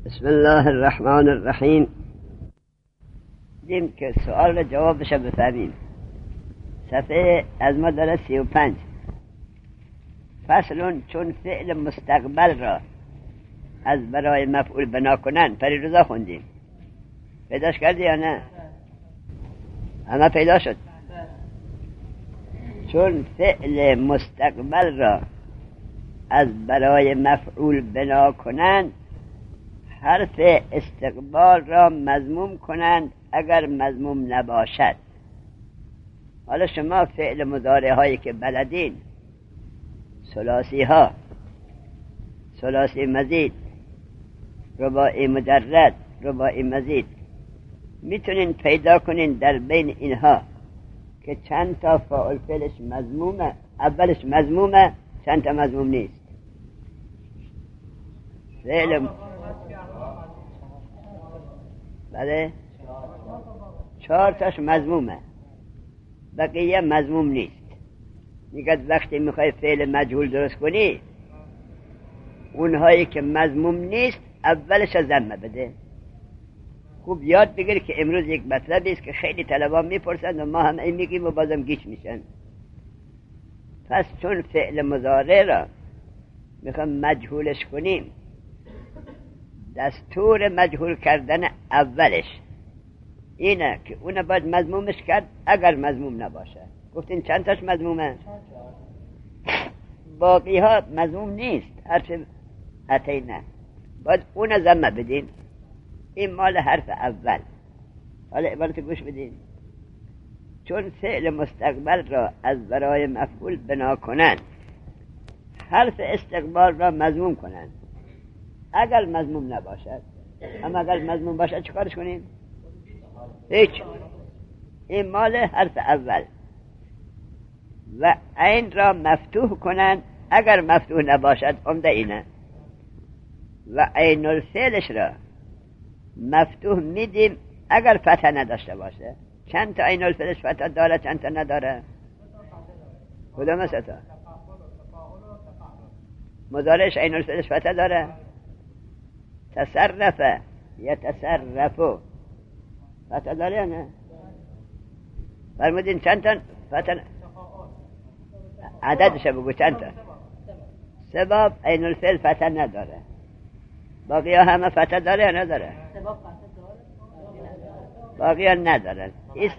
بسم الله الرحمن الرحیم. دیم که سؤال را جوابش بفهمیم. صفحه از ما داره 35. فصل چون فعل مستقبل را از برای مفعول بنا کنن. پریروزا خوندیم. پیداش کردی یا نه؟ همه پیدا شد. چون فعل مستقبل را از برای مفعول بنا کنند، حرف استقبال را مضموم کنند اگر مضموم نباشد. حالا شما فعل مضارع هایی که بلدین، ثلاثی ها، ثلاثی مزید، رباعی مجرد، رباعی مزید، میتونین پیدا کنین در بین اینها که چند تا فاعل فعلش مضمومه، اولش مضمومه، چند تا مضموم نیست. فعل بله 4 تاش مضمومه، بقیه مضموم نیست. میگه وقتی میخوای فعل مجهول درست کنی، اونهایی که مضموم نیست اولش ضمه بده. خوب یاد بگیر که امروز یک مطلبی است که خیلی طلبا میپرسند و ما هم این میگیم و بازم گیج میشن. پس چون فعل مضارع را میخوام مجهولش کنیم، دستور مجهول کردن اولش اینه که اون باید مضمومش کرد اگر مضموم نباشه. گفتین چند تاش مضمومه؟ باقی ها مضموم نیست. حرف اتینه باید اون ضمه بدین. این مال حرف اول. حالا عبارت گوش بدین. چون فعل مستقبل را از برای مفعول بنا کنند، حرف استقبال را مضموم کنند اگر مضموم نباشد. اما اگر مضموم باشد چیکارش کنیم؟ هیچ. این مال حرف اول. و عین را مفتوح کنند اگر مفتوح نباشد. عمده اینه. و عین الفعلش را مفتوح میدیم اگر فتح نداشته باشه. چند تا عین الفعلش فتح داره، چند تا نداره؟ کدام سه تا؟ مضارعش عین الفعلش فتح داره. تصرف یتصرفو فتح داره یا نه؟ فرمودین چند تا فتح؟ عددش بگو چند تا؟ سباب عین الفعل فتح نداره. باقی ها همه فتح داره یا نداره؟ باقی ها ندارن.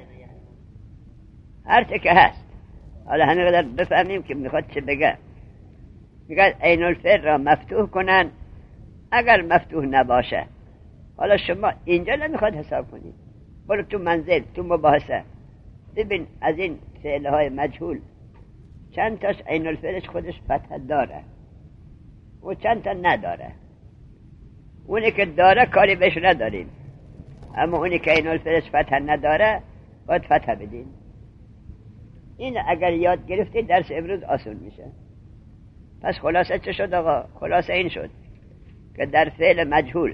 هر چه که هست. حالا همه قدر بفهمیم که میخواد چه بگه. میگه عین الفعل را مفتوح کنن اگر مفتوح نباشه. حالا شما اینجا نمیخواد حساب کنید، برو تو منزل، تو مباحثه، ببین از این فعلهای مجهول چند تاش عین الفعلش خودش فتح داره و چند تا نداره. اونی که داره کاری بهش نداریم، اما اونی که عین الفعلش فتح نداره باید فتح بدین. این اگر یاد گرفتی درس امروز آسون میشه. پس خلاصه چه شد آقا؟ خلاصه این شد که در فعل مجهول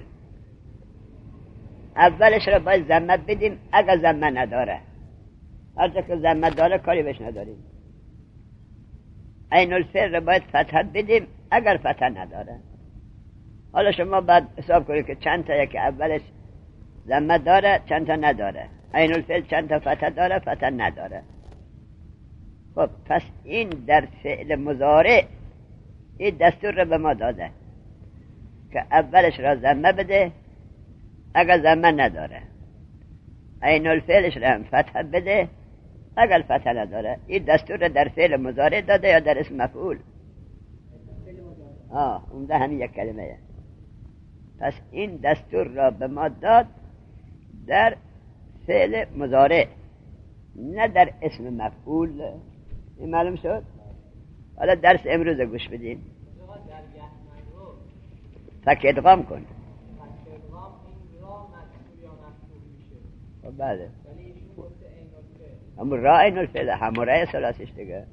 اولش را باید ضمه بدیم اگر ضمه نداره. هر جا که ضمه داره کاری بهش نداریم. عین الفعل را باید فتح بدیم اگر فتح نداره. حالا شما باید حساب کنید که چند تا که اولش ضمه داره، چند تا نداره. عین الفعل چند تا فتح داره، فتح نداره. خب پس این در فعل مضارع این دستور را به ما داده که اولش را ضمه بده اگر ضمه نداره. عین الفعلش را هم فتح بده اگر فتح نداره. این دستور را در فعل مضارع داده یا در اسم مفعول؟ اونده همین یک کلمه. پس این دستور را به ما داد در فعل مضارع، نه در اسم مفعول. این معلوم شد؟ حالا درس امروز گوش بدین. فک ادغام کن. خب بله، همون را عین الفعل، همون رای ثلاثیش دیگه.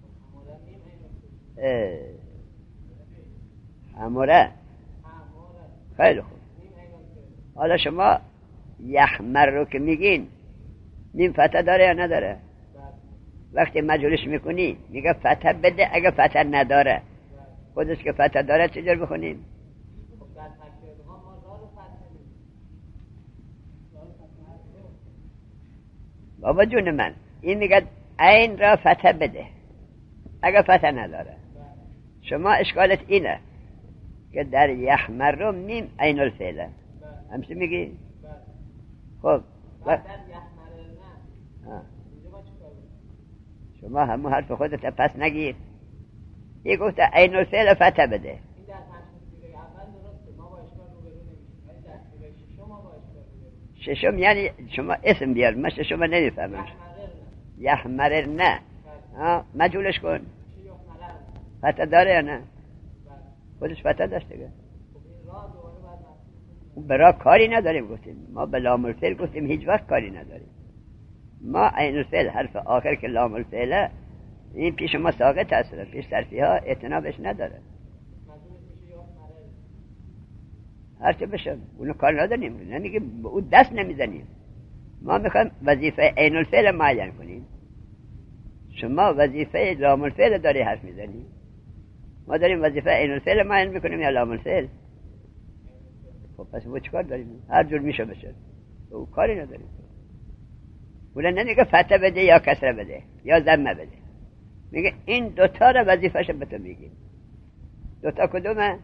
هموره. خیلی خوب. حالا شما یحمر رو که میگین نیم فتح داره یا نداره؟ وقتی مجهولش میکنی میگه فتح بده اگه فتح نداره. خودش که فتح داره چجور بخونیم؟ بابا جون من این میگه عین را فتح بده اگه فتح نداره. شما اشکالت اینه که در یحمر میم عین الفعله همچه میگی؟ خب شما همون حرف خودت پس نگیر. این گفته عین الفعل فتح بده. ششم یعنی شما اسم بیار، من ششم نمیفهمم. یحمر نه مجهولش کن. فتح داره یا نه؟ خودش فتح داشته دیگه. برا کاری نداریم گفتیم. ما به لام الفعل گفتیم هیچ وقت کاری نداریم. ما عین الفعل حرف آخر که لام الفعل این پیش ما ساقط هست، پیش صرفی ها اعتنابش نداره. هرچه بشه اونو کار نداریم، نمیگیم به اون دست نمیزنیم. ما میخوایم وظیفه عین الفعل معین کنیم. شما وظیفه لام الفعل داری حرف میزنی، ما داریم وظیفه عین الفعل معین میکنیم یا لام الفعل. خب پس ما چیکار داریم؟ هر جور میشه بشه، او کاری نداریم. اونا نمیگه فتح بده یا کسره بده یا ضمه بده، میگه این دوتا رو وظیفه‌ش به تو میگیم. دوتا کدومه؟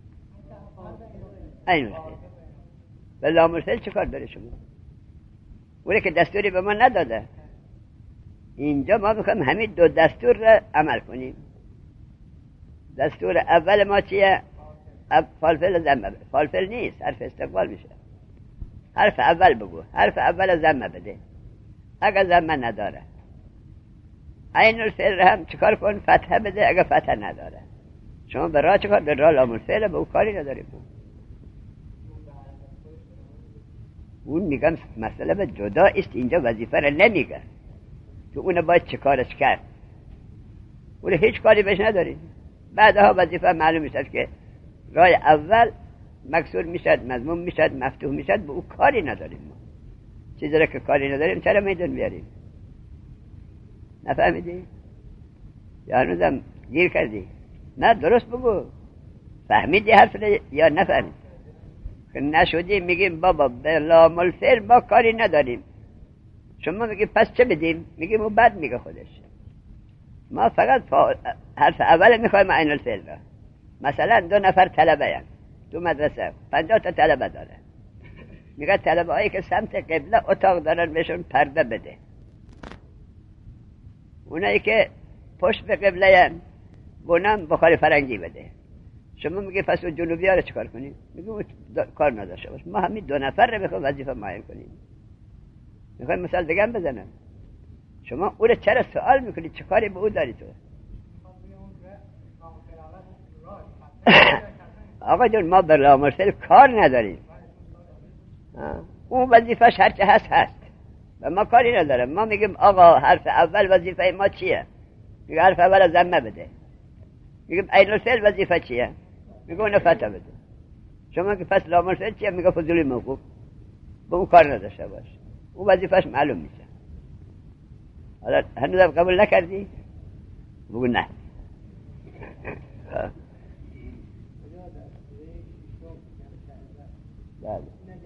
عین الفعل. به لام الفعل چیکار داره شما؟ اونا که دستوری به ما نداده. اینجا ما میخوایم همین دو دستور رو عمل کنیم. دستور اول ما چیه؟ فالفعل ضمه. فالفعل نیست، حرف استقبال میشه. حرف اول بگو، حرف اول ضمه بده. اگه ضمه نداره عین الفعل هم چیکار کن؟ فتحه بده اگه فتحه نداره. شما به راه چیکار؟ به راه لام الفعل، به او کاری نداریم. اون میگم مسئله به جدا است، اینجا وظیفه رو نمیگه که اون باید چیکارش کرد. اون هیچ کاری بهش نداریم. بعدها وظیفه معلوم میشه که راه اول مکسور میشد، مضموم میشد، مفتوح میشد، به او کاری نداریم. ما چیزی را که کاری نداریم چرا میدون بیاریم؟ نفهمیدی؟ یا هنوزم گیر کردی؟ نه درست بگو، فهمیدی حرف یا نفهمید؟ که نشدی میگیم بابا به لام الفعل ما کاری نداریم. شما میگی پس چه بدیم؟ میگیم او بد میگه خودش. ما فقط حرف اول میخوایم عین الفعل را. مثلا 2 نفر طلبه هستند تو مدرسه، 50 تا طلبه داره. میگه طلبه هایی که سمت قبله اتاق دارن بهشون پرده بده. اونایی که پشت به قبله هستند بونم بخاری فرنگی بده. شما میگه پس اون جنوبی ها رو چکار کنیم؟ میگه کار نداشته باش. ما همین 2 نفر رو میخوایم وظیفه معین کنیم. میخوایم مثال دیگه هم بزنم. شما او رو چرا سوال میکنید؟ چه کاری به او داری تو؟ آقا جون ما به لام الفعل کار نداریم. اون وظیفه‌اش هرچه هست و ما کاری نداریم. ما میگیم آقا حرف اول وظیفه ما چیه؟ میگه حرف اول ضمه بده. میگیم عین الفعل وظیفه چیه؟ میگه اون فتح بده. شما که پس لام الفعل چیه؟ میگه فضولی موقوف، به اون کار نداشته باش. اون وظیفه‌اش معلوم میشه. حالا هنوز قبول نکردی؟ بگو نه. بله.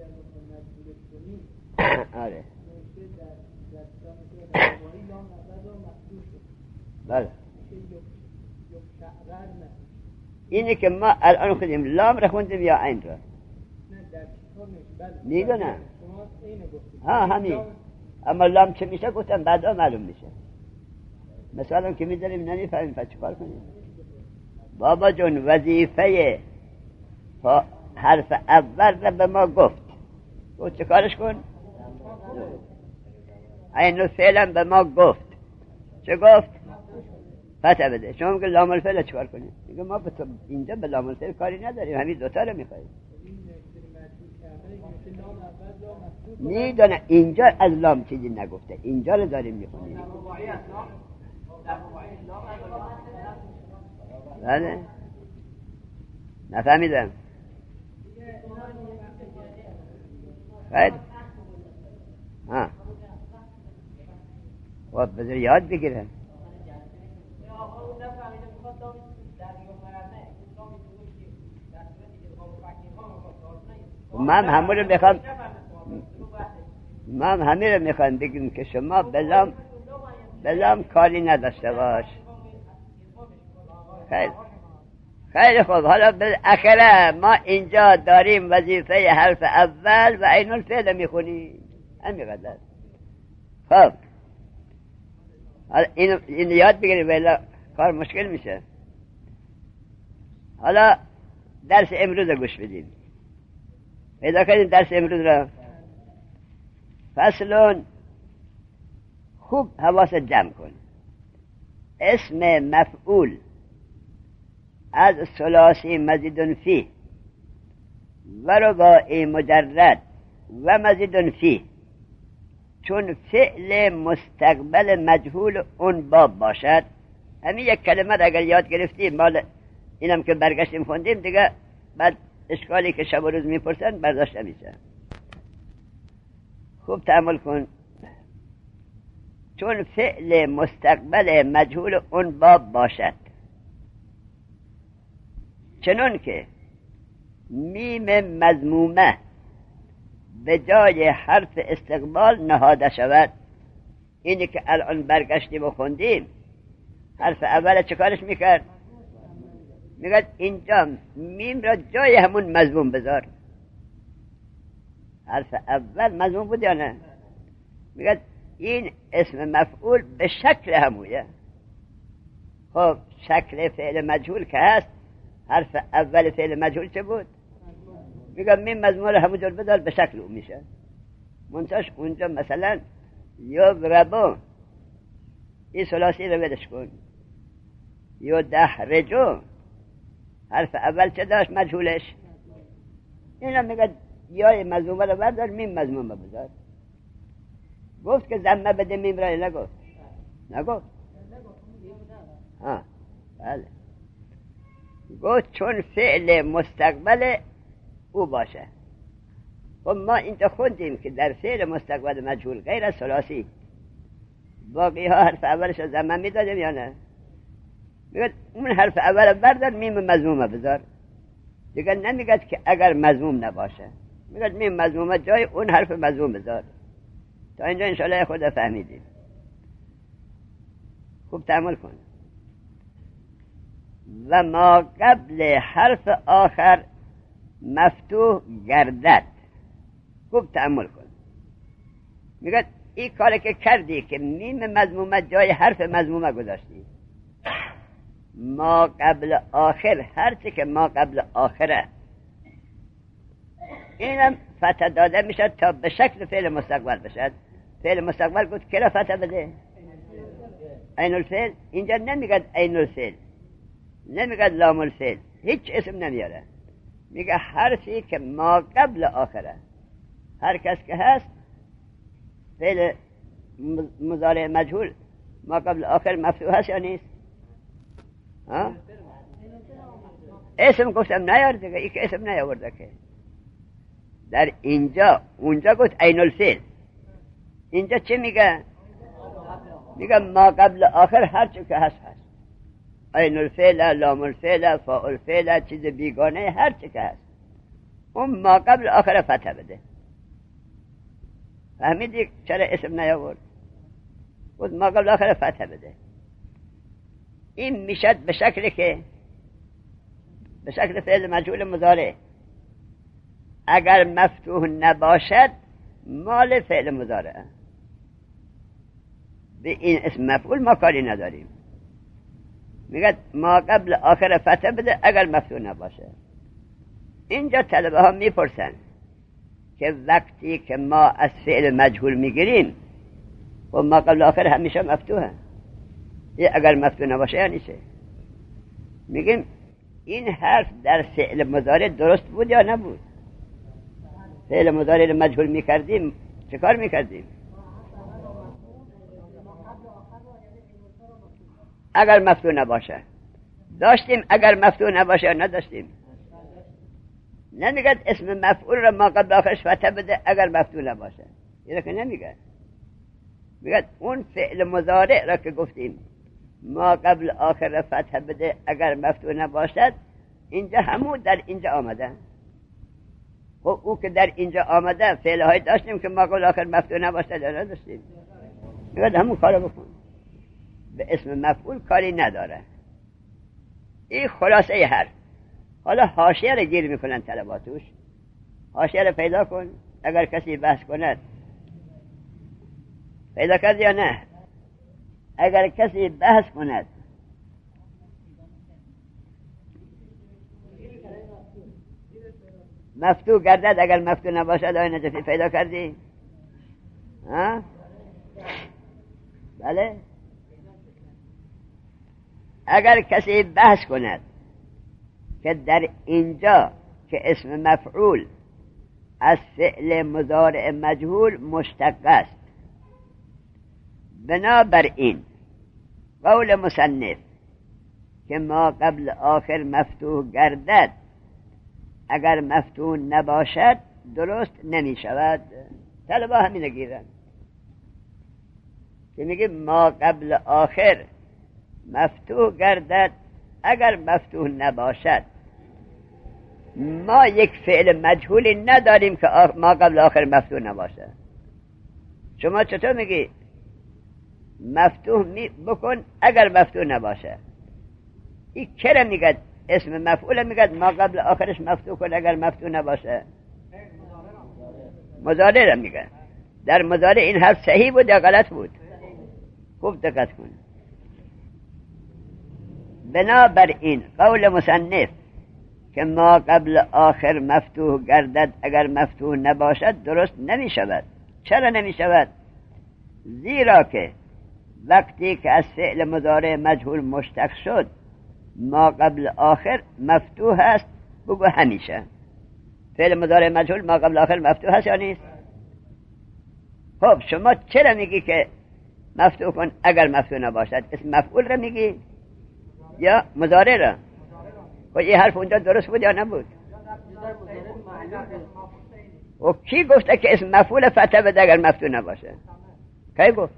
آره. بله. اینه که ما الان خوندیم لام را خوندیم یا عین را؟ میدونم. همین. اما لام چه میشه گفتم بعدا معلوم میشه. مثلا که میذاریم نمیفهمیم پس چیکار کنیم؟ بابا جون وظیفه حرف اول را به ما گفت چه کارش کن؟ عین الفعل به ما گفت. چه گفت؟ فتح بده. شما میگه لام الفعل چیکار کنیم؟ میگه ما اینجا به لام الفعل کاری نداریم، همین دوتا رو میخوایم. میدونه اینجا از لام چیزی نگفته، اینجا رو داریم میخونیم. بله نفهمیدم. خیلی خب بذار یاد بگیرم. من همون رو ما هم همین رو میخوایم بگیم که شما بلام کاری نداشته باش. خیلی خوب. حالا بالاخره ما اینجا داریم وظیفه حرف اول و عین الفعل میخونیم، همینقدر. خب این یاد بگیریم ولی کار مشکل میشه. حالا درس امروز رو گوش بدیم. پیدا کردیم درس امروز را. فصلون، خوب حواست جمع کن. اسم مفعول از ثلاثی مزید فی و رباعی مجرد و مزید فی چون فعل مستقبل مجهول اون باب باشد. همین یک کلمه اگر یاد گرفتیم، مال اینم که برگشتیم خوندیم دیگه، بعد اشکالی که شب و روز میپرسن برداشت میشه. خوب تأمل کن. چون فعل مستقبل مجهول اون باب باشد، چنون که میم مضمومه به جای حرف استقبال نهاده شود. اینی که الان برگشتیم و خوندیم، حرف اول چه کارش میکرد؟ میگه اینجا میم را جای همون مضموم بذار. حرف اول مضموم بود یا نه؟ میگه این اسم مفعول به شکل همویه. خب شکل فعل مجهول که هست، حرف اول فعل مجهول چه بود؟ میگم میم مضموم رو همونجور بذار به شکل اون میشه. منتاش اونجا مثلا یضربو، این ثلاثی رو بدش کن. یدحرجو، حرف اول چه داشت؟ مجهولش. اینا میگه یای مضمومه رو بردار، میم مضمومه بذار. گفت که ضمه بده میم را، نگفت. بله. گفت چون فعل مستقبل او باشه. خب ما اینجا خوندیم که در فعل مستقبل مجهول غیر از ثلاثی باقی ها حرف اولش رو ضمه میدادیم یا نه؟ میگه اون حرف اول بردار، میم مضمومه بذار. دیگه نمیگه که اگر مضموم نباشه، میگه میم مضمومه جای اون حرف مضموم بذار. تا اینجا انشاءالله خود فهمیدیم. خوب تأمل کن. و ما قبل حرف آخر مفتوح گردد. خوب تأمل کن. میگه این کاری که کردی که میم مضمومه جای حرف مضمومه گذاشتی، ما قبل آخر، هرچی که ما قبل آخره اینم فتح داده میشه تا به شکل فعل مستقبل بشد. فعل مستقبل گفت که را فتح بده؟ عین الفعل. اینجا نمیگه عین الفعل، نمیگه لام الفعل، هیچ اسم نمیاره. میگه حرفی که ما قبل آخره. هر کس که هست فعل مضارع مجهول ما قبل آخر مفتوح هست یا نیست؟ اسم گفتم نیار دیگه، ای که اسم نیاورده که. در اینجا اونجا گفت عین الفعل، اینجا چه میگه؟ میگه ما قبل آخر هر چی که هست عین الفعل، لام الفعل، فاء الفعل، چیز بیگانه هر چی که هست اون ما قبل آخر فتح بده. فهمیدی چرا اسم نیاورد؟ گفت ما قبل آخر فتح بده. این میشد به شکلی که به شکل فعل مجهول مضارع اگر مفتوح نباشد مال فعل مضارع. به این اسم مفعول ما کاری نداریم. میگه ما قبل آخر فتح بده اگر مفتوح نباشه. اینجا طلبه ها میپرسن که وقتی که ما از فعل مجهول میگیریم و ما قبل آخر همیشه مفتوحه، اگر مفتوح نباشه یعنی چه؟ میگیم این حرف در فعل مضارع درست بود یا نبود؟ فعل مضارع رو مجهول میکردیم چه کار میکردیم؟ اگر مفتوح نباشه داشتیم، اگر مفتوح نباشه نداشتیم. نمیگه اسم مفعول را ما قبل آخرش فتح بده اگر مفتوح نباشه، یه که نمیگه. میگه اون فعل مضارع را که گفتیم ما قبل آخر فتح بده اگر مفتوح نباشد، اینجا همون در اینجا آمده. خب او که در اینجا آمده فعلهای داشتیم که ما قبل آخر مفتوح نباشد یا نداشتیم؟ میگه همون کارو بکن. به اسم مفعول کاری نداره. این خلاصه حرف. حالا حاشیه رو گیر میکنن طلباتوش. حاشیه رو پیدا کن اگر کسی بحث کند. پیدا کرد یا نه؟ اگر کسی بحث کند مفتوح گردد اگر مفتوح نباشد. آیا نجفی پیدا کردی؟ ها؟ بله؟ اگر کسی بحث کند که در اینجا که اسم مفعول از فعل مضارع مجهول مشتق است، بنابراین قول مصنف که ما قبل آخر مفتوح گردد اگر مفتوح نباشد درست نمی شود. طلبا همین گیرن که میگه ما قبل آخر مفتوح گردد اگر مفتوح نباشد. ما یک فعل مجهولی نداریم که ما قبل آخر مفتوح نباشه. شما چطور میگی مفتوح بکن اگر مفتوح نباشه؟ این کرا میگد اسم مفعول میگد ما قبل آخرش مفتوح کن اگر مفتوح نباشه. مضارع را میگه. در مضارع این حرف صحیح بود یا غلط بود؟ خوب دقت کن. بنابراین قول مصنف که ما قبل آخر مفتوح گردد اگر مفتوح نباشد درست نمی شود. چرا نمی شود؟ زیرا که وقتی که از فعل مضارع مجهول مشتق شد ما قبل آخر مفتوح است. بگو همیشه فعل مضارع مجهول ما قبل آخر مفتوح است یا نیست؟ خب شما چرا میگی که مفتوح کن اگر مفتوح نباشد؟ اسم مفعول را میگی یا مضارع را؟ و این حرف اونجا درست بود یا نبود؟ و کی گفته که اسم مفعول فتح بده اگر مفتوح نباشه؟ کی گفت؟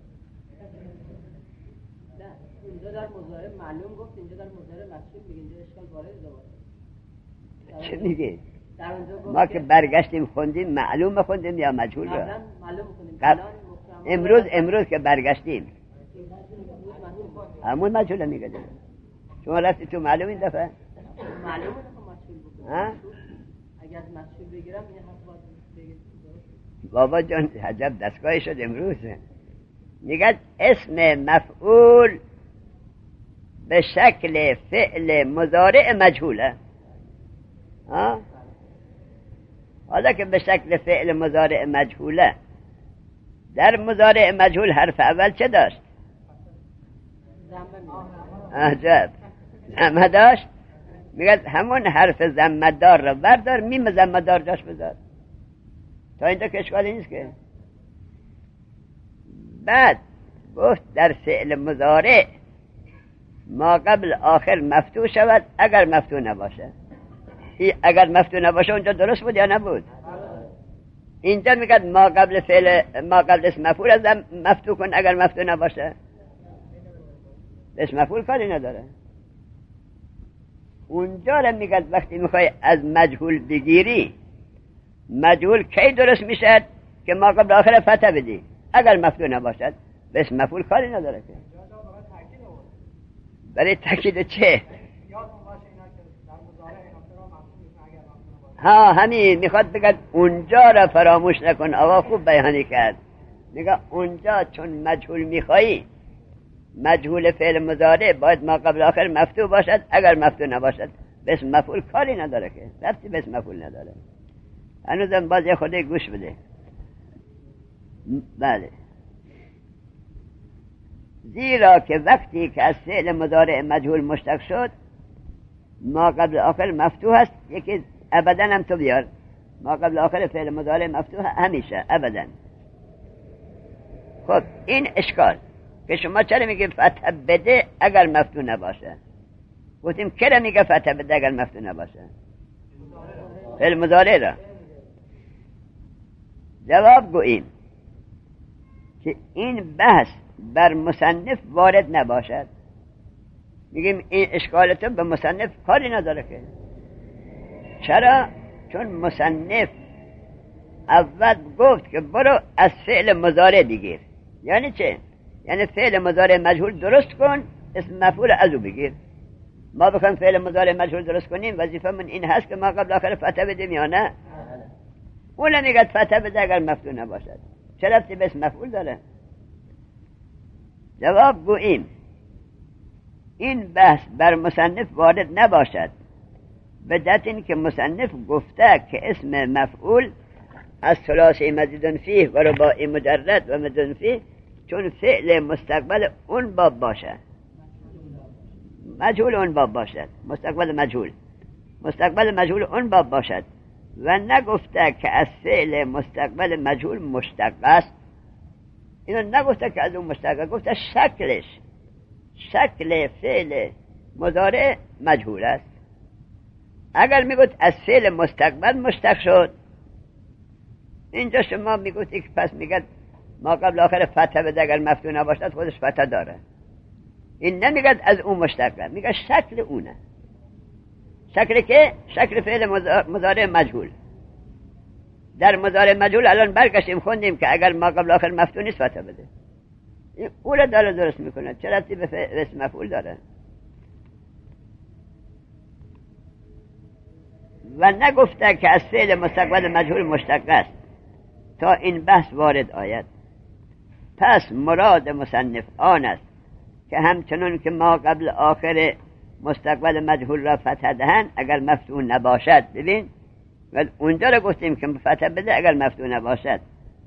اینجا در مضارع معلوم گفت، اینجا در مضارع مجهول میگه. اینجا اشکال وارد دوباره. چه میگی؟ ما که برگشتیم خوندیم معلوم خوندیم یا مجهول را؟ معلوم خوندیم. امروز که برگشتیم همون مجهول میگه. شما رفتی تو معلوم این دفعه؟ معلومه مجهول بکنم. اگر از مجهول بگیرم این حرف باید بگید. بابا جان عجب دستگاهی شد امروز. میگه اسم مفعول به شکل فعل مضارع مجهوله. حالا که به شکل فعل مضارع مجهوله، در مضارع مجهول حرف اول چه داشت؟ عجب زمه داشت. میگه همون حرف زمه دار رو بردار میم زمه دار جاش بذار. تا اینجا که اشکالی نیست که. بعد گفت در فعل مضارع ما قبل آخر مفتوح شود اگر مفتوح نباشه. اگر مفتوح نباشه اونجا درست بود یا نبود؟ اینجا میگه ما قبل اسم مفعول از مفتوح کن اگر مفتوح نباشه. اسم مفعول کاری نداره. اونجا رو میگه وقتی میخوای از مجهول بگیری، مجهول کی درست میشه که ما قبل آخر فتح بدی اگر مفتوح نباشد. به اسم مفعول کاری نداره که. برای تاکید چه؟ ها همین میخواد بگه اونجا را فراموش نکن. آقا خوب بیانی کرد. میگه اونجا چون مجهول میخوایی، مجهول فعل مضارع باید ما قبل آخر مفتوح باشد اگر مفتوح نباشد. به اسم مفعول کاری نداره که. ربطی به اسم مفعول نداره. هنوزم باز یه خورده گوش بده. بله. زیرا که وقتی که از فعل مضارع مجهول مشتق شد ما قبل آخر مفتوح است. یکی ابدا هم تو بیار ما قبل آخر فعل مضارع مفتوح همیشه ابدا. خب این اشکال که شما چرا میگه فتح بده اگر مفتوح نباشه؟ گفتیم چرا میگه فتح بده اگر مفتوح نباشه؟ فعل مضارع را. جواب گوییم که این بحث بر مصنف وارد نباشد. میگیم این اشکالتون به مصنف کاری نداره که. چرا؟ چون مصنف اول گفت که برو از فعل مضارع بگیر. یعنی چه؟ یعنی فعل مضارع مجهول درست کن، اسم مفعول از او بگیر. ما بخوایم فعل مضارع مجهول درست کنیم وظیفه من این هست که ما قبل آخر فتح بدیم یا نه؟ اون نمیگه فتح بده اگر مفتوح نباشد. چه ربطی به اسم مفعول داره؟ جواب گوییم این بحث بر مصنف وارد نباشد، به دلیل این که مصنف گفته که اسم مفعول از ثلاثی مزید فیه و رباعی مجرد و مزید فیه چون فعل مستقبل اون باب باشد، مجهول اون باب باشد، مستقبل مجهول اون باب باشد و نگفته که از فعل مستقبل مجهول مشتق است. اینو نگفته که از اون مشتق، گفته شکل فعل مضارع مجهول است. اگر میگفت از فعل مستقبل مشتق شد، اینجا شما میگوید که پس میگه ما قبل آخر فتح بده اگر مفتوح نباشد خودش فتح داره. این نمیگه از اون مشتقه، میگه شکل اونه. شکل که شکل فعل مضارع مجهول. در مضارع مجهول الان برگشتیم خوندیم که اگر ما قبل آخر مفتوح نیست فتح بده. این اون داره درست میکنه. چه ربطی به اسم مفعول داره؟ و نگفته که از فعل مستقبل مجهول مشتق است تا این بحث وارد آید. پس مراد مصنف آن است که همچنان که ما قبل آخر مستقبل مجهول را فتح دهند اگر مفتوح نباشد. ببین و اونجا را گفتیم که فتح بده اگر مفتوح نباشد.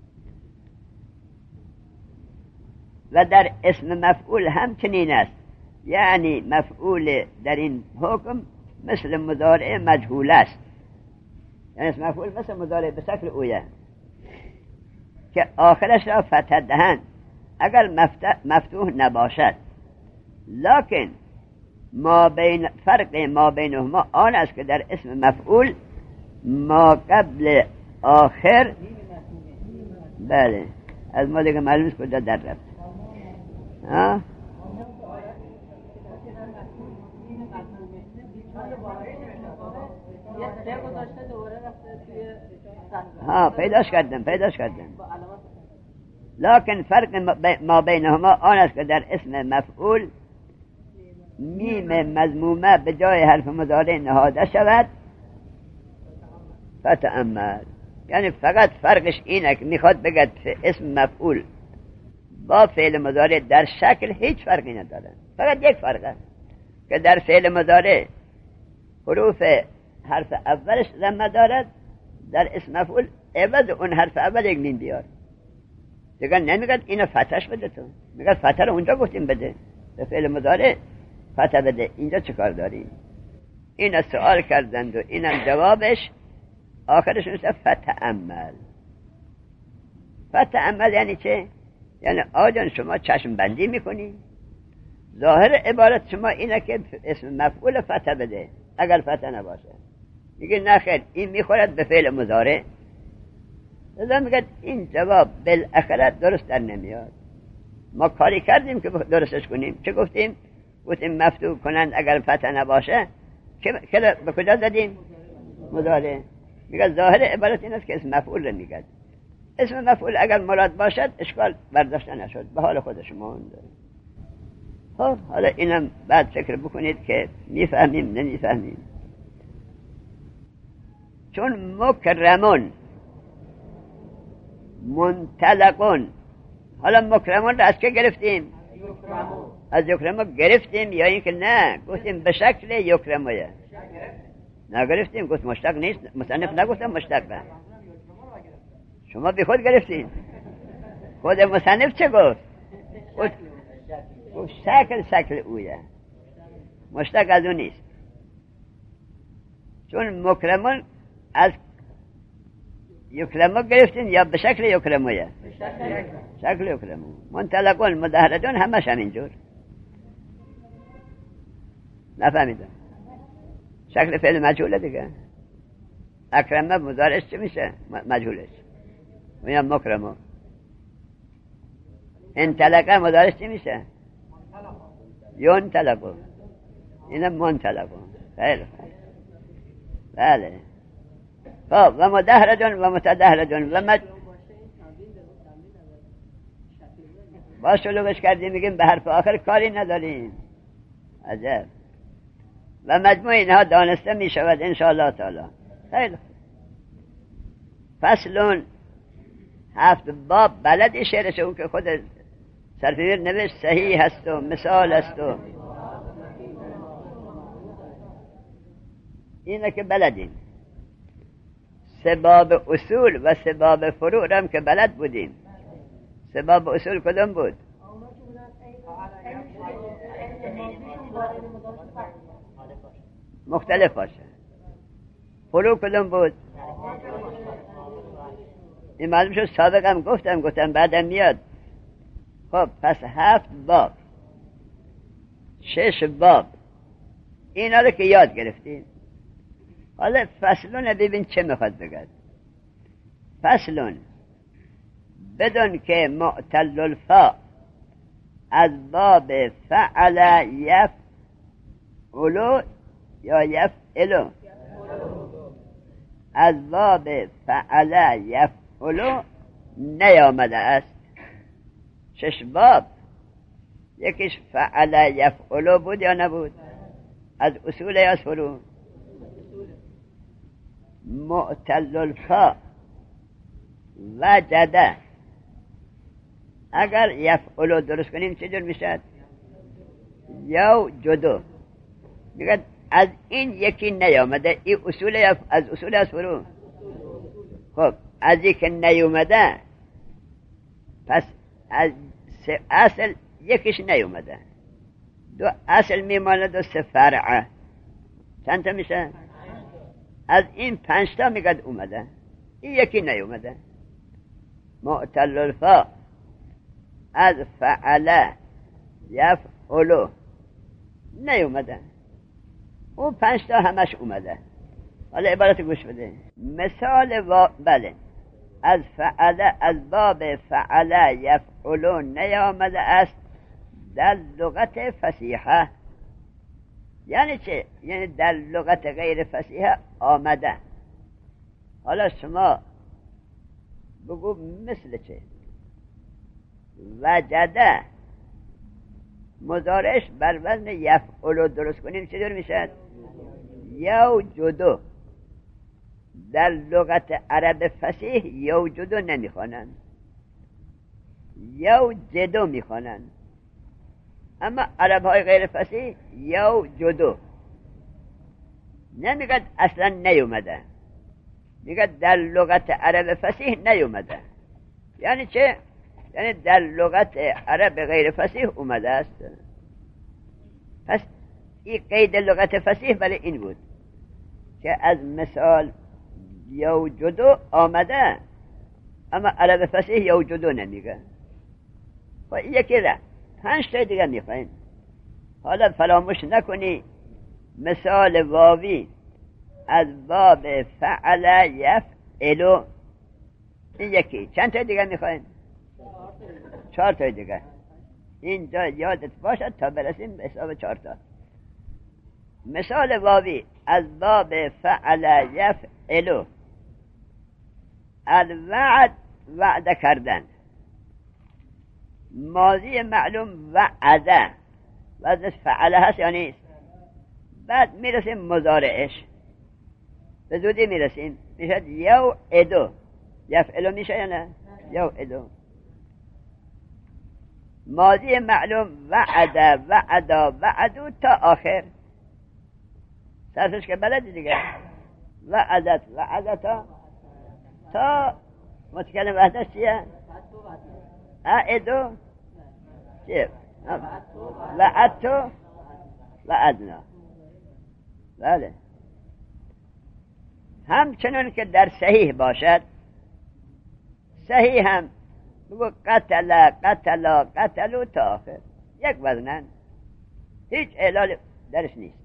و در اسم مفعول همچنین است، یعنی مفعول در این حکم مثل مضارع مجهول است. یعنی اسم مفعول مثل مضارع به شکل اویه که آخرش را فتح دهند اگر مفتوح نباشد. لکن فرق ما بینهما آن است که در اسم مفعول ما قبل آخر بله از ما دیگه معلوم است کجا در رفت. پیداش کردم. لکن فرق ما بینهما آن است که در اسم مفعول میم مضمومه به جای حرف مضارع نهاده شود. فتأمل یعنی فقط فرقش اینه که میخواد بگه اسم مفعول با فعل مضارع در شکل هیچ فرقی نداره. فقط یک فرقه که در فعل مضارع حروف حرف اولش ضمه دارد، در اسم مفعول عوض اون حرف اول یک میم بیار. دیگه نمیگه اینو فتحش بده، تو میگه فتح رو اونجا گفتیم بده، به فعل مضارع فتح بده. اینجا چه کار داریم؟ این سوال کردند و اینم جوابش آخرش میشه فتأمل. فتأمل یعنی چه؟ یعنی آجان شما چشم بندی میکنی، ظاهر عبارت شما اینه که اسم مفعول فتح بده اگر فتح نباشه. میگه نخیر این میخورد به فعل مضارع. لذا میگه این جواب بالاخره درست در نمیاد. ما کاری کردیم که درستش کنیم. چه گفتیم مفتوح کنند اگر فتح نباشه. که به کجا زدیم؟ مضارع. میگه ظاهر عبارت این است که اسم مفعول رو میگه. اسم مفعول اگر مراد باشد اشکال برداشته نشد، به حال خودش مونده. خب حالا اینم بعد فکر بکنید که میفهمیم نمیفهمیم. چون مکرمون منطلقون، حالا مکرمون را از که گرفتیم؟ از یکرمو گرفتیم یا اینکه نه گفتیم به شکل یکرمویه؟ نگرفتیم، گفت مشتق نیست. مصنف نگفتم مشتقه، شما بی خود گرفتین. خود مصنف چه گفت؟ گفت شکل اویه، مشتق از اون نیست. چون مکرمون از یکرمو گرفتین یا به شکل یکرمویه؟ شکل یکرمو. منطلقون مدهرجون همش همینجور. نفهمیدم. شکل فعل مجهوله دیگه. اکرمه مضارعش چه میشه؟ مجهولش. میگم مکرمو. انطلقه مضارعش چه میشه؟ ینطلقو. اینم منطلقو. خیلی بله. خب و مدهرج و متدهرج و با شلوغش کردیم میگیم به حرف آخر کاری نداریم. عجب. و مجموع اینها دانسته می شود انشاءالله تعالی. خیلی فصلون 7 باب بلدی شعرش، اون که خود صرفی‌میر نوشت صحیح هست و مثال هست و اینه که بلدیم. 3 باب اصول و 3 باب فروع هم که بلد بودیم. 3 باب اصول کدوم بود؟ مختلف باشه. فروع کدوم بود؟ این معلوم شد سابق هم گفتم بعدم میاد. خب پس 7 باب 6 باب اینا رو که یاد گرفتیم. حالا فصلون ببین چه میخواد بگد. فصلون بدون که معتل الفا از باب فعل یفعلو یا یفعلو، از باب فعل یفعلو نیامده است. 6 باب یکیش فعل یفعلو بود یا نبود؟ از اصول یا از فروع؟ معتل الفا وجده اگر یفعلو درست کنیم چجور میشد؟ یا جدو. میگه از این یکی نیامده. این اصول از اصول از فروع. خب از این که نیومده پس از 3 اصل یکیش نیومده، 2 اصل میماند و 3 فرعه. چند تا میشه؟ از این 5 تا میگد اومده، این یکی نیومده. معتل الفا از فعله یفعلو نیومده، اون 5 تا همش اومده. حالا عبارت گوش بده. مثال بله از فعله از باب فعله یفعلو نیامده است در لغت فصیحه. یعنی چه؟ یعنی در لغت غیر فصیحه آمده. حالا شما بگو مثل چه؟ وجده مضارعش بر وزن یفعلو درست کنیم چطور میشد؟ یوجدو. در لغت عرب فصیح یوجدو نمیخوانند، یوجدو میخوانند. اما عرب های غیر فصیح یوجدو نمیگد اصلا نیومده، میگد در لغت عرب فصیح نیومده. یعنی چه؟ یعنی در لغت عرب غیر فصیح اومده است. پس این قید لغت فصیح برای این بود که از مثال یوجدو آمده، اما عرب فصیح یوجدو نمیگه. و این یکی را 5 تا دیگه میخواین. حالا فراموش نکنی مثال واوی از باب فعل یفعلو، این یکی. چند تا دیگه میخواین؟ 4 تا دیگه. اینجا یادت باشد تا برسیم به حساب 4 تا. مثال واوی از باب فعل یفعلو، الوعد وعده کردن، ماضی معلوم وعده وزنش فعله هست یا نیست؟ بعد میرسیم مضارعش، به زودی میرسیم میشد یوعدو. یفعلو میشه یا نه؟ یوعدو. ماضی معلوم وعده وعدا وعدو تا آخر صرفش که بلدی دیگه. وعدت وعدتا تا متکلم وحدش چیه؟ اعدو چیه؟ وعدتو وعدنا. بله. همچنون که در صحیح باشد، صحیح هم بگو قتل قتلا قتلو تا آخر یک وزنن، هیچ علال درش نیست.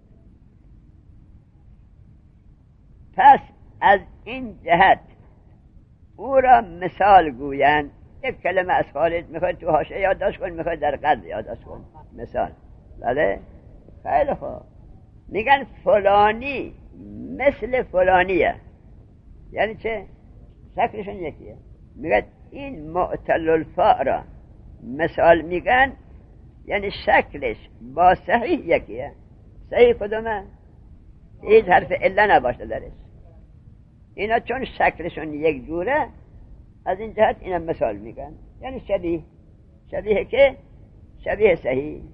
پس از این جهت او را مثال گویند. یک کلمه از خارج میخواد تو حاشیه یادداشت کن، میخواد در قلب یادداشت کن. مثال. بله خیلی خوب. میگن فلانی مثل فلانیه. یعنی چه؟ شکلشون یکیه. میگه این معتل الفاء را مثال میگن، یعنی شکلش با صحیح یکیه. صحیح کدومه؟ هیچ حرف الا نباشه درش. اینا چون شکلشون یک جوره، از این جهت اینا مثال میگن، یعنی شبیه که شبیه صحیح.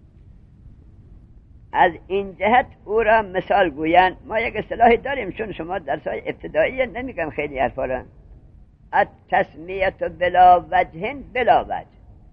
از این جهت او را مثال گویند. ما یک اصطلاحی داریم، چون شما درسای ابتدایی نمیگم خیلی حرفا را، التسمیت بلا وجه بلا وجه.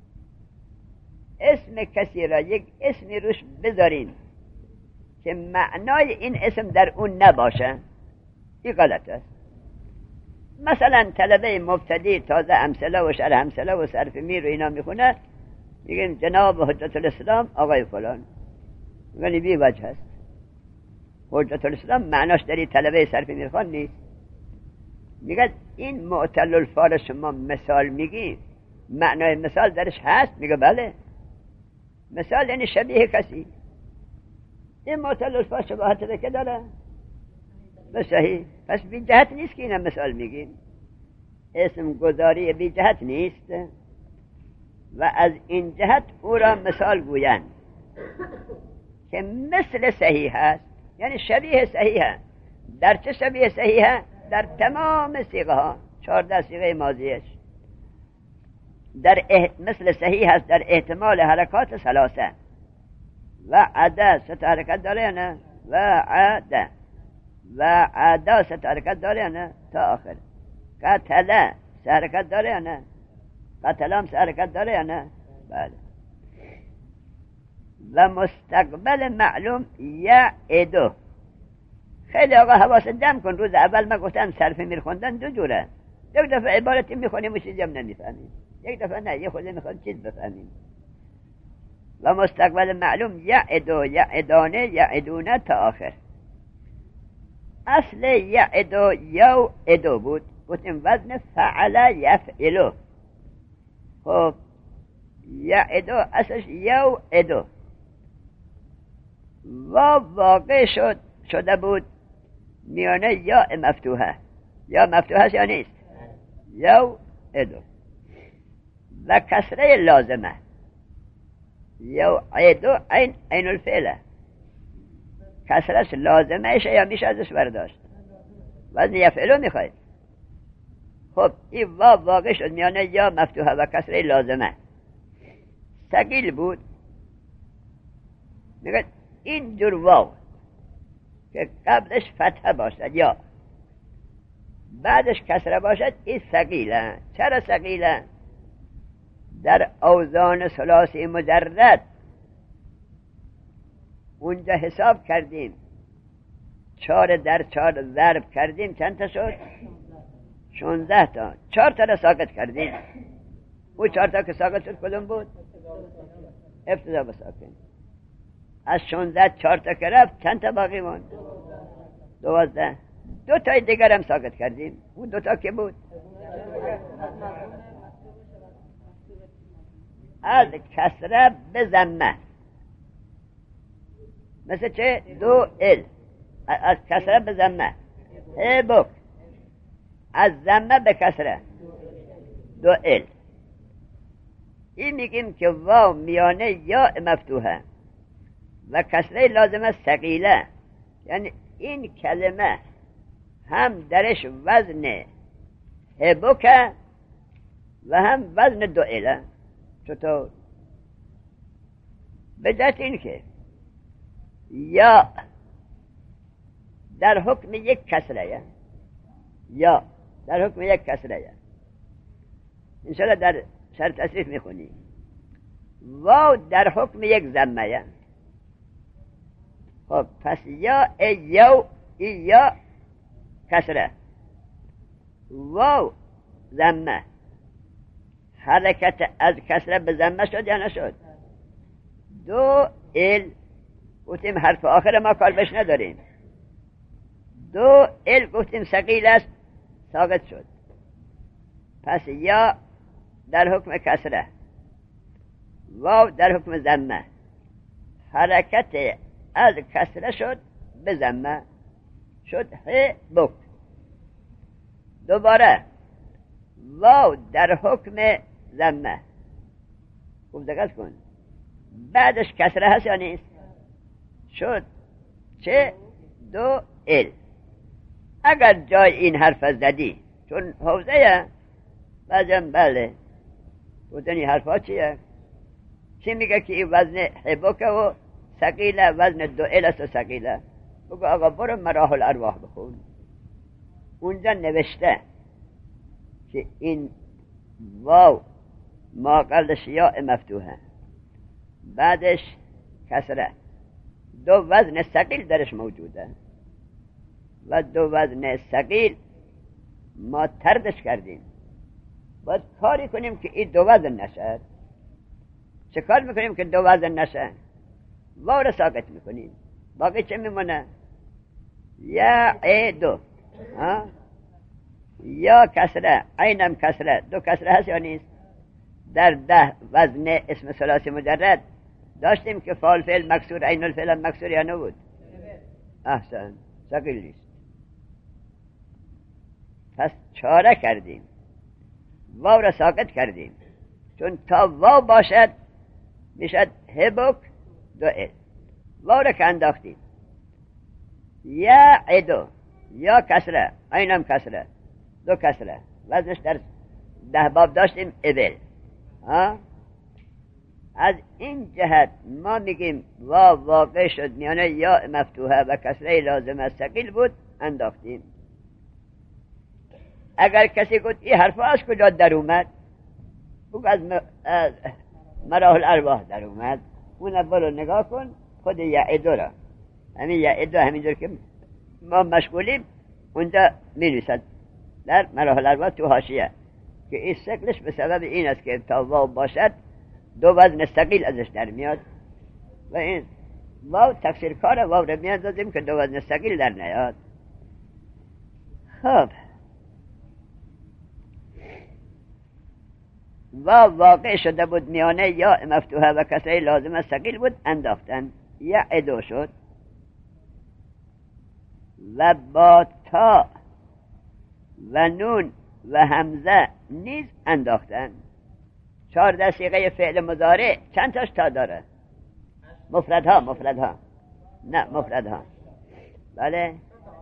اسم کسی را یک اسمی روش بذارین که معنای این اسم در اون نباشه، این غلط است. مثلا طلبه مبتدی تازه امثله و شرح امثله و صرف میر و اینا میخونه، میگن جناب حجت الاسلام آقای فلان، میگن بی وجه هست. حجت الاسلام معناش در این طلبه صرف میر خوان نیست. میگن این معتل الفاء شما مثال میگی، معنای مثال درش هست؟ میگه بله، مثال یعنی شبیه کسی. این معتل الفاء شباهت به که داره؟ به صحیح. پس بی جهت نیست که اینم مثال میگیم. اسم گذاری بی جهت نیست و از این جهت او را مثال گویند که مثل صحیح هست، یعنی شبیه صحیح هست. در چه شبیه صحیح هست؟ در تمام صیغه ها، 14 صیغه ماضیش. مثل صحیح هست در احتمال حرکات ثلاثه. و عده 3 حرکت داره یا نه؟ و عده و عده 3 حرکت داره یا نه؟ تا آخر. قتله 3 حرکت داره یا نه؟ قتلام 3 حرکت داره یا نه؟ بله. و مستقبل معلوم یعدو. خیلی آقا حواست جمع کن، روز اول ما گفتم صرف میر خوندن 2 جوره. یک دفعه عبارتی میخونیم و چیزی هم نمیفهمیم، یک دفعه نه، یه خودی میخواد چیز بفهمیم. و مستقبل معلوم یعدو، یعدانه، یعدونه تا آخر. اصل یعدو یو ادو بود، گفتیم وزن فعل یفعلو. خب یعدو اصلش یو ادو و واقع شده بود میانه یا مفتوحه. یا مفتوحه است یا نیست؟ یو ادو. و کسره لازمه یو ادو عین الفعله. کسرش لازمه ایشه یا میشه ازش برداشت؟ وزن یفعلو میخواید. خب این واقع شد میانه یا مفتوحه و کسره لازمه. ثقیل بود. میگه این جور واو که قبلش فتحه باشد یا بعدش کسره باشد، این ثقیله. چرا ثقیله؟ در اوزان ثلاثی مجرد اونجا حساب کردیم، 4 در 4 ضرب کردیم، چند تا شد؟ 16 تا. 4 تا را ساقط کردیم. او 4 تا که ساقط شد کدوم بود؟ ابتدا به ساکن. از 16 4 تا که رفت چند تا باقی موند؟ 12. 2 تای دیگر هم ساقط کردیم. اون 2 تا که بود؟ از کسره به ضمه. مثل چه؟ 2 ال. از کسره به ضمه بک. از ضمه به کسره 2 ال. این میگیم که واو میانه یا مفتوحه و کسره لازمه ثقیله، یعنی این کلمه هم درش وزن هبکه و هم وزن 2 اله. چطور؟ به جهت این که یا در حکم یک کسره، یا در حکم یک کسره، انشاءالله در شرط تصریف میخونیم. واو در حکم یک ضمه. خب پس یا یو یا کسره، واو ضمه، حرکت از کسره به ضمه شد یا نشد؟ 2 ال. گفتیم حرف آخر ما کار بش نداریم. 2 ال گفتیم ثقیل است، ساقط شد. پس یا در حکم کسره، واو در حکم ضمه، حرکت از کسره شد به ضمه، شد بک. دوباره واو در حکم ضمه، خوب دقت کن، بعدش کسره هست یا نیست؟ شد چه؟ دو ال. اگر جای این حرف زدی چون حوزه بعضیم بله بودنی حرفا چیه؟ چی میگه که این وزن حبکه و ثقیله، وزن دو ال است و ثقیله. بگو آقا برو مراحل الارواح بخون، اونجا نوشته که این واو ما قبلش یا مفتوحه بعدش کسره، دو وزن ثقیل درش موجوده و دو وزن ثقیل ما تردش کردیم. باید کاری کنیم که این دو وزن نشد. چه کار میکنیم که دو وزن نشد؟ واو رو ساکت میکنیم، باقی چه میمونه؟ یا دو یا کسره، عینم کسره، دو کسره هست یا نیست؟ در 10 وزن اسم ثلاثی مجرد داشتیم که فعل فعل مکسور، عین الفعل مکسور یا نبود؟ احسن، ثقیل نیست. پس چاره کردیم، واو را ساکت کردیم، چون تا واو باشد میشد هبک دو ال. واو را که انداختیم یا عدو یا کسره، عینم کسره، دو کسره، وزنش در 10 باب داشتیم ابل. از این جهت ما میگیم واو واقع شد میانه یا مفتوحه و کسره لازمه ثقیل بود، انداختیم. اگر کسی گفت این حرفا از کجا در اومد؟ بگو از مراحل ارواح در اومد. اون برو نگاه کن خود یعدو را، همین یعدو همینجور که ما مشغولیم اونجا میرسد در مراحل ارواح تو حاشیه که این شکلش به سبب این است که تا واو باشد دو وزن ثقیل ازش در میاد و این واو تفسیر کار واو را میاندازیم که دو وزن ثقیل در نیاد. خب واو واقع شده بود میانه یا مفتوحه و کسره لازمه ثقیل بود، انداختن، یا ادو شد و با تا و نون و همزه نیز انداختن. 14 صیغه فعل مضارع چند تاش تا داره؟ مفردها نه مفردها، بله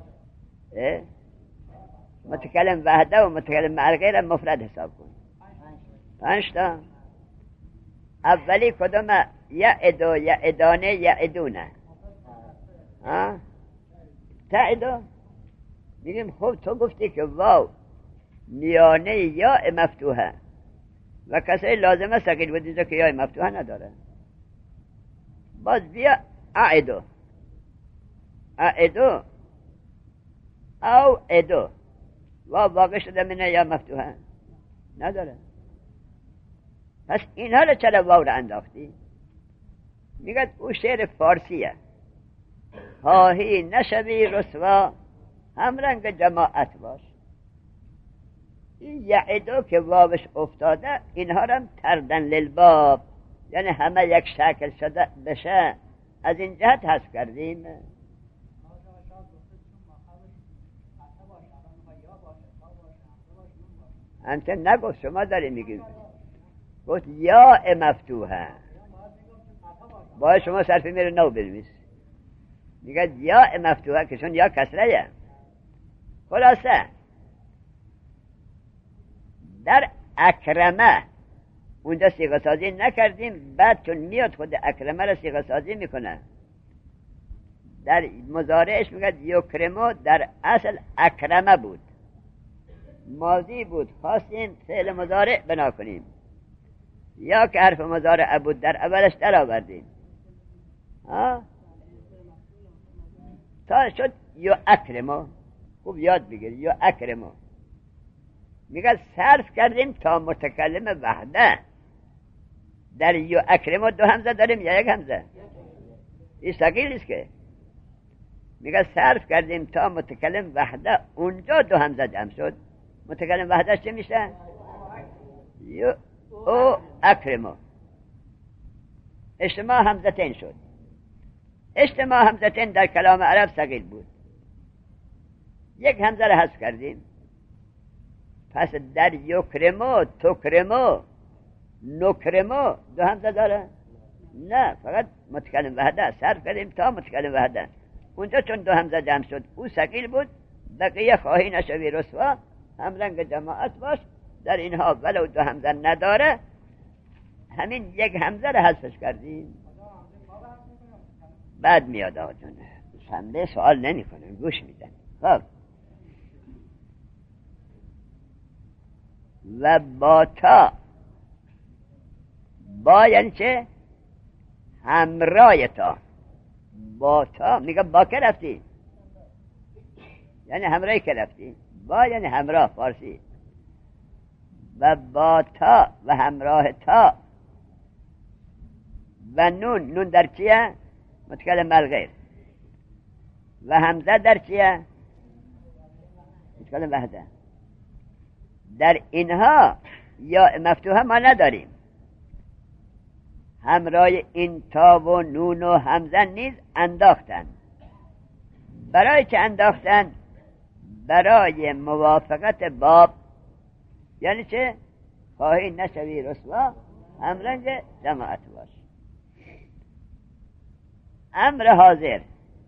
متکلم وحده و متکلم مع الغیر مفرد حساب کن. 5 تا. اولی کدومه؟ یعدو، یعدانه، یعدونه. تعدو میگیم خب تو گفتی که واو میانه یا مفتوحه و کسره لازمه ثقیل بود، اینجا که یا مفتوحه نداره. باز بیا اعدو، اعدو او ادو، واو واقع شده منه یا مفتوحه نداره. پس اینها رو چرا واو رو انداختی؟ میگه او شعر فارسیه، خواهی نشوی رسوا همرنگ جماعت باش. این یعدو که واوش افتاده اینها رو هم تردن للباب، یعنی همه یک شکل شده بشه، از این جهت حذف کردیم. انت نگفت، شما داری میگید گفت یا مفتوحه، باید شما صرف میره نو بنویس، میگه یا مفتوحه که چون یا کسره. خلاصه در اکرمه اونجا صیغه سازی نکردیم، بعد چون میاد خود اکرمه را صیغه سازی میکنه. در مضارعش میگه یکرمو در اصل اکرمه بود، ماضی بود، خواستیم فعل مضارع بنا کنیم، یا که حرف مضارع بود در اولش در آوردیم تا شد یو اکرمو. خوب یاد بگیر، یو اکرمو میگه صرف کردیم تا متکلم وحده. در یو اکرمو دو همزه داریم یا یک همزه؟ این ثقیل است که میگه صرف کردیم تا متکلم وحده، اونجا دو همزه جمع شد. متکلم وحده چه میشه؟ یو او اکرمو. اجتماع همزتین شد. اجتماع همزتین در کلام عرب ثقیل بود، یک همزه را حذف کردیم، پس در یکرمو، تکرمو، نکرمو دو همزه داره؟ نه، فقط متکلم وحده است. صرف کردیم تا متکلم وحده است. اونجا چون دو همزه جمع شد او ثقیل بود، بقیه خواهی نشوی رسوا، همرنگ جماعت باش. در اینها ولو دو همزه نداره، همین یک همزه رو حذفش کردیم. بعد میاد آقا جان شنبه سوال نمی کنن، گوش میدن. خب و با تا، با یعنی چه؟ همراه تا. با تا میگه با که رفتی، یعنی همراهی که رفتی. با یعنی همراه فارسی. و با تا و همراه تا و نون در چیه؟ متکلم بالغیر. و همزه در چیه؟ متکلم وحده. در اینها یا مفتوحه ما نداریم. همراه این تا و نون و همزه نیز انداختن. برای چه انداختن؟ برای موافقت باب. یعنی چه؟ خواهی نشوی رسوا، همرنگ جماعت باش. امر حاضر،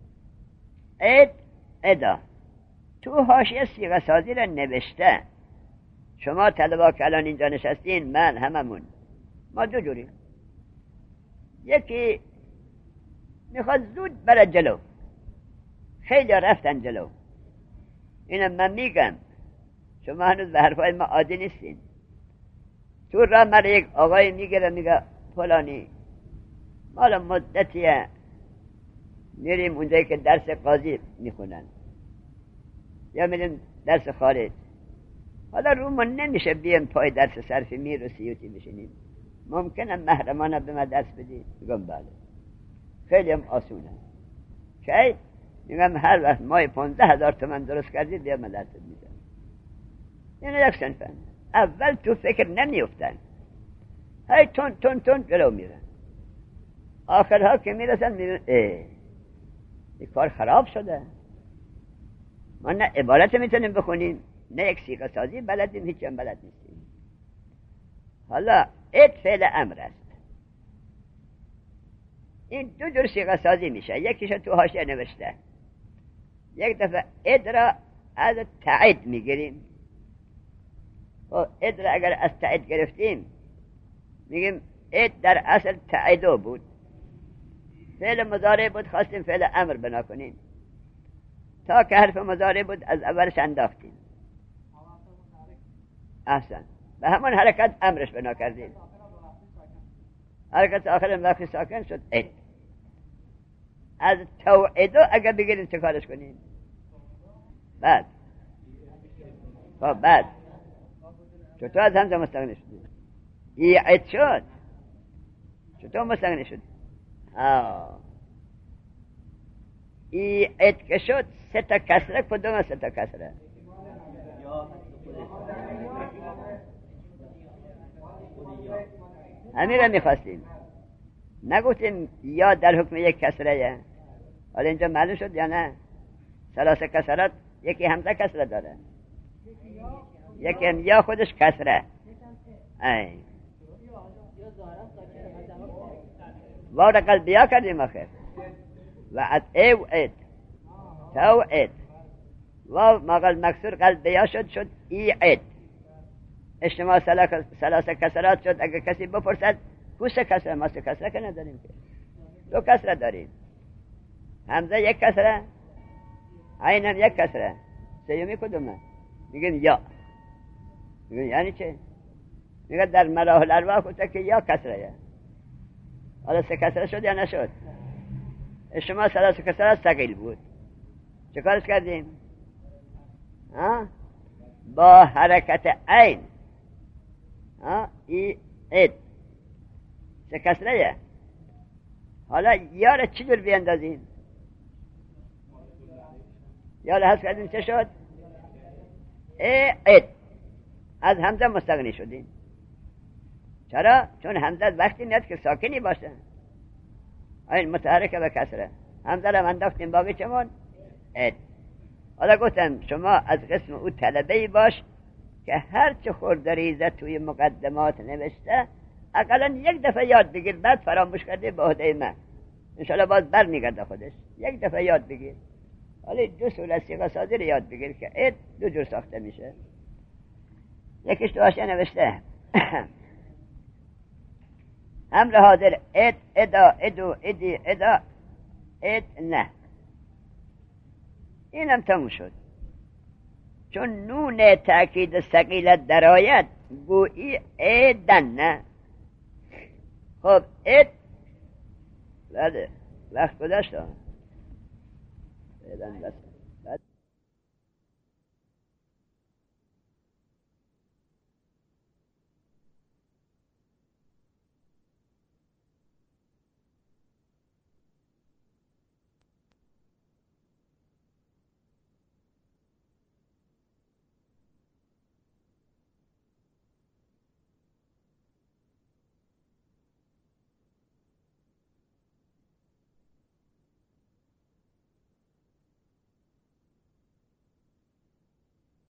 ادا تو حاشیه صیغه سازی را نوشته. شما طلبا که الان اینجا نشستین، من هممون، ما دو جوری. یکی میخواد زود بره جلو، خیلی رفتن جلو. اینم من میگم، شما هنوز به حرفای ما عادی نیستین. تو را من یک آقای میگه و میگه فلانی مالا مدتیه میریم اونجایی که درس قاضی میخونن یا میریم درس خارج. حالا رومون نمیشه بیم پای درس صرفی میر و سیوتی بشینیم. ممکنه محرمانه به ما درس بدی؟ میگم بله. خیلی هم آسونه. که میگم هر وقت مای 15,000 تومن درست کردید بیا من درس میدم. این یک سنفن. اول تو فکر نمیفتن، هی تون جلو میرن. آخرها که میرسن میرن این کار خراب شده. ما نه عبارت میتونیم بخونیم، نه یک صیغه سازی بلدیم، هیچ هم بلد نیستیم. حالا فعل امر است. این دو جور صیغه سازی میشه. یکیش تو حاشیه نوشته. یک دفعه را از تعید میگیریم. و را اگر از تعید گرفتیم میگیم در اصل تعیدو بود، فعل مضارع بود، خواستیم فعل امر بنا کنیم. تا که حرف مضارع بود از اولش انداختیم. احسن. به همون حرکت امرش بنا کردیم. حرکت آخر وقتی ساکن شد از توعیدو اگر بگیریم چه کارش کنیم؟ بعد چطور از همزه مستغنی شد؟ ایعید شد. چطور مستغنی شد؟ ایعید که شد 3 تا کسره. کدوم 3 تا کسره؟ همین را میخواستیم. نگفتیم یا در حکم یک کسره. حالا اینجا معلوم شد یا نه؟ 3 کسرات، یکی همزه کسره داره، یکی هم یا خودش کسره. واو را قلبیا کردیم آخر. و از اوعد توعد واو ماقل مکسور قلبیا شد ایعد. اجتماع 3 کسرات شد. اگر کسی بپرسد کو 3 کسره؟ ما 3 کسره که نداریم که، 2 کسره داریم. همزه یک کسره، عین هم یک کسره. سیومی کدومه؟ میگن یا. میگن یعنی چه؟ میگن در مراحل ارواح گفته که یا کسره. حالا 3 کسره شد یا نشد؟ شما 3 کسره ثقیل بود، چه کارش کردیم؟ با حرکت عین اد 3 کسره. حالا یا را چی جور بیندازیم؟ یا را حس کردیم چه شد؟ اد. از همزه مستغنی شدیم. چرا؟ چون همزه وقتی نیاد که ساکنی باشه. این متحرکه به کسره. همزه را انداختیم باقی چمون؟ اد. حالا گفتم شما از قسم او طلبه‌ای باش که هر چه خردریزه توی مقدمات نوشته اقلا یک دفعه یاد بگیر، بعد فراموش کرده به عهده من، انشاءالله باز بر میگرده خودش. یک دفعه یاد بگیر. حالا دو صورت صیغه سازی رو یاد بگیر که اد دو جور ساخته میشه. یکیش تو حاشیه نوشته امر حاضر اد، ادا، ادو، ادی، ادا، اد نه. اینم تموم شد. چون نون تأکید ثقیلت درآید گویی ادن نه. خب اد بله وقت گذشت ادن بس.